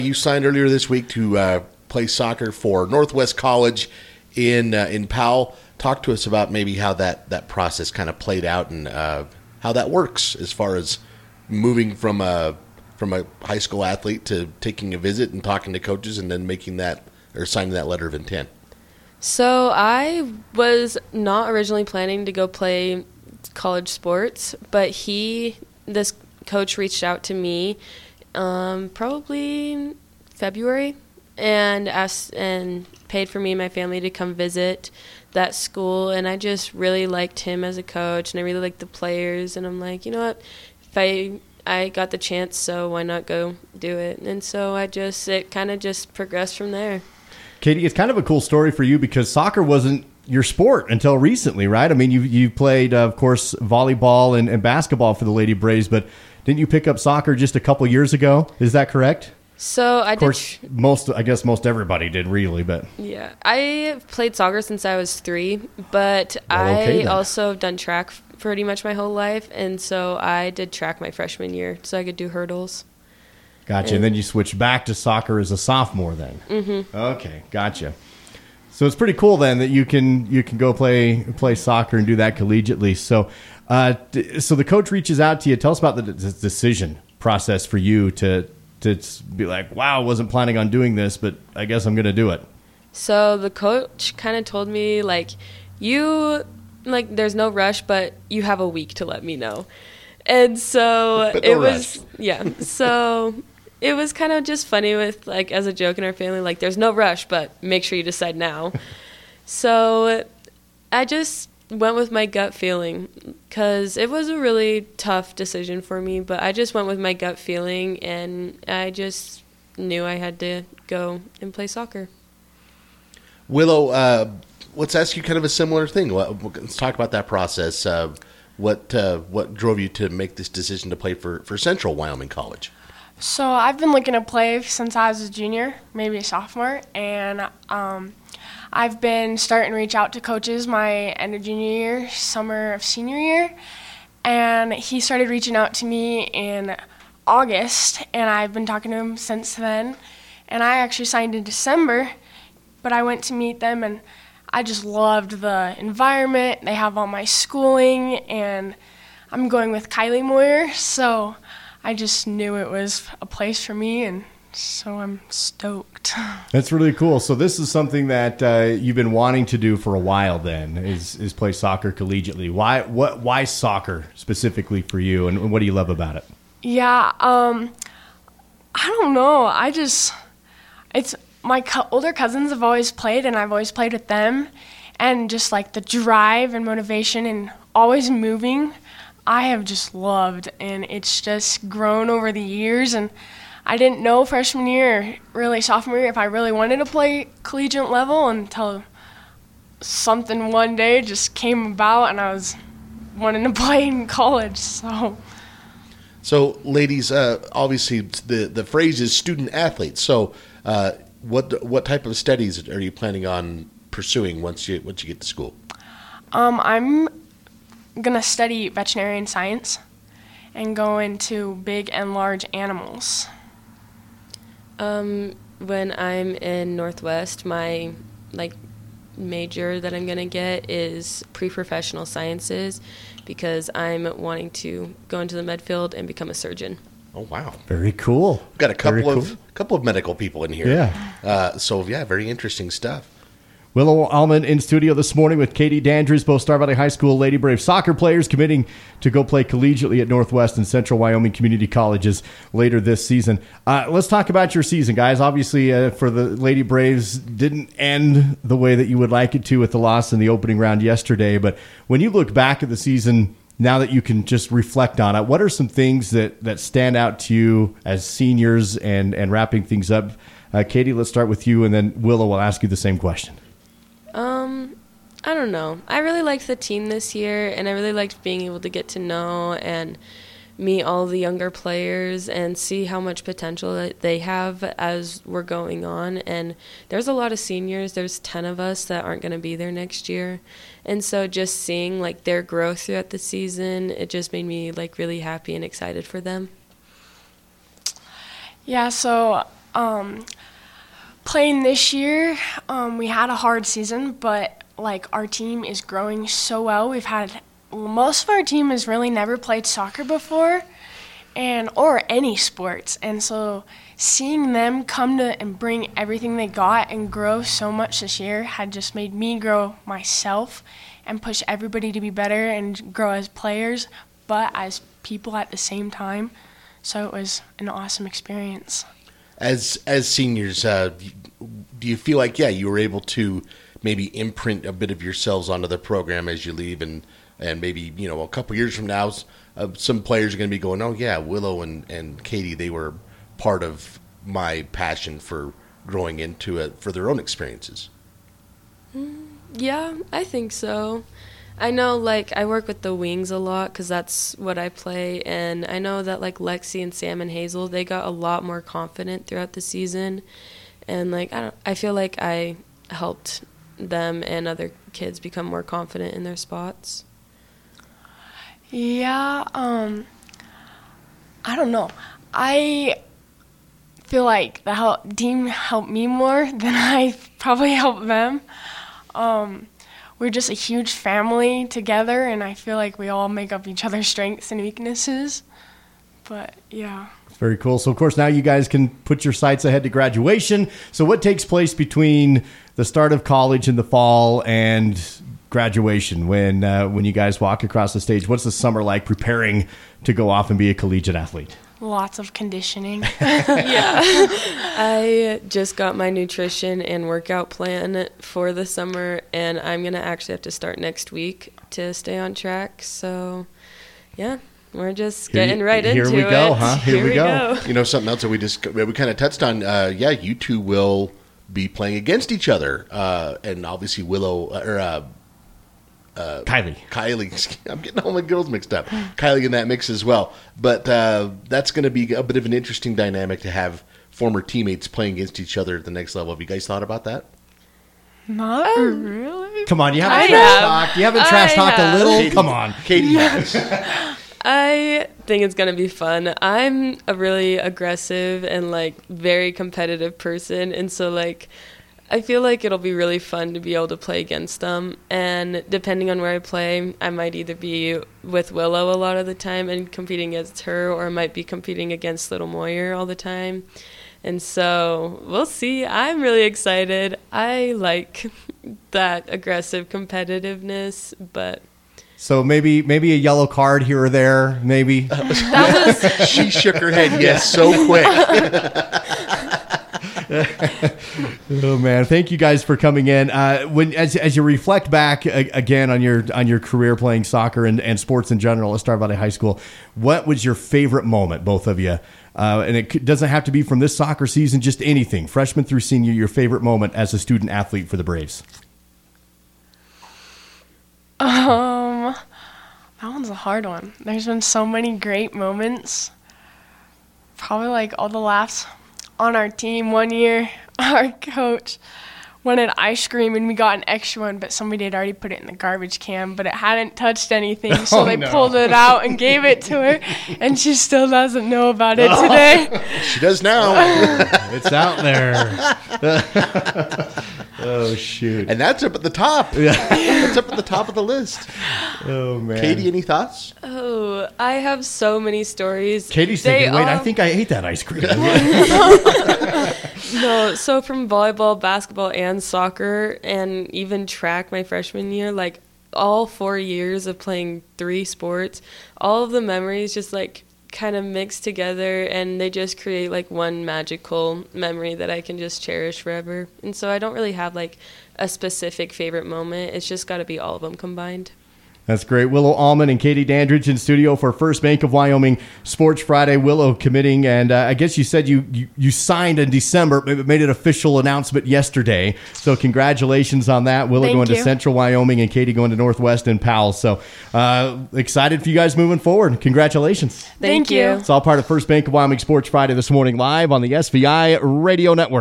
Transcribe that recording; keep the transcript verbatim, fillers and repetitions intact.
You signed earlier this week to uh, play soccer for Northwest College in uh, in Powell. Talk to us about maybe how that, that process kind of played out and uh, how that works as far as moving from a from a high school athlete to taking a visit and talking to coaches and then making that or signing that letter of intent. So I was not originally planning to go play college sports, but he, this coach reached out to me um, probably February and asked and paid for me and my family to come visit that school. And I just really liked him as a coach, and I really liked the players. And I'm like, you know what, if I I got the chance, so why not go do it? And so I just it kind of just progressed from there. Katie, it's kind of a cool story for you because soccer wasn't your sport until recently, right? I mean, you you played, uh, of course, volleyball and, and basketball for the Lady Braves, but didn't you pick up soccer just a couple years ago? Is that correct? So I of course, did, most I guess most everybody did, really, but yeah, I played soccer since I was three, but well, okay, I also have done track pretty much my whole life, and so I did track my freshman year, so I could do hurdles. Gotcha. And, and then you switched back to soccer as a sophomore then. Mm-hmm. Okay, gotcha. So it's pretty cool then that you can you can go play play soccer and do that collegiately. So, uh, so the coach reaches out to you. Tell us about the d- decision process for you to to be like, wow, I wasn't planning on doing this, but I guess I'm going to do it. So the coach kind of told me, like, you, like, there's no rush, but you have a week to let me know. And so But it no was, rush. yeah. So it was kind of just funny with, like, as a joke in our family, like, there's no rush, but make sure you decide now. So I just went with my gut feeling because it was a really tough decision for me, but I just went with my gut feeling, and I just knew I had to go and play soccer. Willow, uh, let's ask you kind of a similar thing. Let's talk about that process. Uh, what uh, what drove you to make this decision to play for, for Central Wyoming College? So I've been looking to play since I was a junior, maybe a sophomore, and um, I've been starting to reach out to coaches my end of junior year, summer of senior year, and he started reaching out to me in August, and I've been talking to him since then. And I actually signed in December, but I went to meet them, and I just loved the environment. They have all my schooling, and I'm going with Kylie Moyer, so I just knew it was a place for me, and so I'm stoked. That's really cool. So this is something that uh, you've been wanting to do for a while then, is is play soccer collegiately. Why what why soccer specifically for you, and what do you love about it? Yeah, um, I don't know. I just, it's, my co- older cousins have always played, and I've always played with them, and just like the drive and motivation and always moving, I have just loved, and it's just grown over the years. And I didn't know freshman year, really sophomore year, if I really wanted to play collegiate level until something one day just came about, and I was wanting to play in college. So, So, ladies, uh, obviously the, the phrase is student athlete. So, uh, what what type of studies are you planning on pursuing once you once you get to school? um, I'm gonna study veterinarian science and go into big and large animals. Um, when I'm in Northwest, my like major that I'm gonna get is pre-professional sciences because I'm wanting to go into the med field and become a surgeon. Oh, wow. Very cool. We've got a couple Very of cool. couple of medical people in here. Yeah. Uh, so, yeah, very interesting stuff. Willow Allman in studio this morning with Katie Dandrews, both Star Valley High School Lady Brave soccer players committing to go play collegiately at Northwest and Central Wyoming Community Colleges later this season. Uh, let's talk about your season, guys. Obviously, uh, for the Lady Braves, didn't end the way that you would like it to with the loss in the opening round yesterday. But when you look back at the season, now that you can just reflect on it, what are some things that, that stand out to you as seniors and, and wrapping things up? Uh, Katie, let's start with you, and then Willow will ask you the same question. Um, I don't know. I really liked the team this year, and I really liked being able to get to know and meet all the younger players and see how much potential that they have as we're going on. And there's a lot of seniors. There's ten of us that aren't going to be there next year. And so just seeing, like, their growth throughout the season, it just made me, like, really happy and excited for them. Yeah, so Um, playing this year, um, we had a hard season, but like our team is growing so well. We've had most of our team has really never played soccer before, and or any sports, and so seeing them come to and bring everything they got and grow so much this year had just made me grow myself and push everybody to be better and grow as players, but as people at the same time. So it was an awesome experience. As as seniors, uh, do you feel like, yeah, you were able to maybe imprint a bit of yourselves onto the program as you leave, and, and maybe, you know, a couple years from now, uh, some players are going to be going, oh, yeah, Willow and, and Katie, they were part of my passion for growing into it for their own experiences? Yeah, I think so. I know, like, I work with the wings a lot because that's what I play, and I know that, like, Lexi and Sam and Hazel, they got a lot more confident throughout the season, and, like, I don't, I feel like I helped them and other kids become more confident in their spots. Yeah, um, I don't know. I feel like the help, team helped me more than I probably helped them. Um, we're just a huge family together, and I feel like we all make up each other's strengths and weaknesses. But, yeah. Very cool. So, of course, now you guys can put your sights ahead to graduation. So what takes place between the start of college in the fall and graduation when uh, when you guys walk across the stage? What's the summer like preparing to go off and be a collegiate athlete? Lots of conditioning. Yeah. I just got my nutrition and workout plan for the summer, and I'm going to actually have to start next week to stay on track. So, yeah, we're just Here getting you- right here into we it. go, huh? Here we go. You know, something else that we just we kind of touched on. Uh, yeah, you two will be playing against each other, uh, and obviously Willow or uh, uh, Kylie. Kylie. I'm getting all my girls mixed up. Kylie in that mix as well. But uh, that's going to be a bit of an interesting dynamic to have former teammates playing against each other at the next level. Have you guys thought about that? Not really. Come on, you haven't I trash have. talked. You haven't trash I talked a have. little. Katie- Come on. Katie has. I think it's going to be fun. I'm a really aggressive and, like, very competitive person, and so, like, I feel like it'll be really fun to be able to play against them, and depending on where I play, I might either be with Willow a lot of the time and competing against her, or I might be competing against Little Moyer all the time. And so we'll see. I'm really excited. I like that aggressive competitiveness, but So maybe maybe a yellow card here or there, maybe. She shook her head yes so quick. Oh man, thank you guys for coming in. Uh, when as as you reflect back uh, again on your on your career playing soccer and, and sports in general at Star Valley High School, what was your favorite moment, both of you? Uh, and it c- doesn't have to be from this soccer season, just anything, freshman through senior. Your favorite moment as a student athlete for the Braves? Um, that one's a hard one. There's been so many great moments. Probably like all the laughs on our team. One year, our coach wanted ice cream and we got an extra one, but somebody had already put it in the garbage can, but it hadn't touched anything, so Oh, they no. pulled it out and gave it to her, and she still doesn't know about it today. She does now. It's out there. Oh shoot! And that's up at the top. That's up at the top of the list. Oh man, Katie, any thoughts? oh, I have so many stories. Katie's They thinking, wait, I all- think I ate that ice cream. No, so from volleyball, basketball, and soccer, and even track my freshman year, like all four years of playing three sports, all of the memories just like kind of mix together, and they just create like one magical memory that I can just cherish forever. And so I don't really have like a specific favorite moment. It's just got to be all of them combined. That's great. Willow Allman and Katie Dandridge in studio for First Bank of Wyoming Sports Friday. Willow committing, and uh, I guess you said you, you, you signed in December, but made an official announcement yesterday. So congratulations on that. Willow Thank going to you. Central Wyoming and Katie going to Northwest and Powell. So uh, excited for you guys moving forward. Congratulations. Thank, Thank you. It's all part of First Bank of Wyoming Sports Friday this morning live on the S V I Radio Network.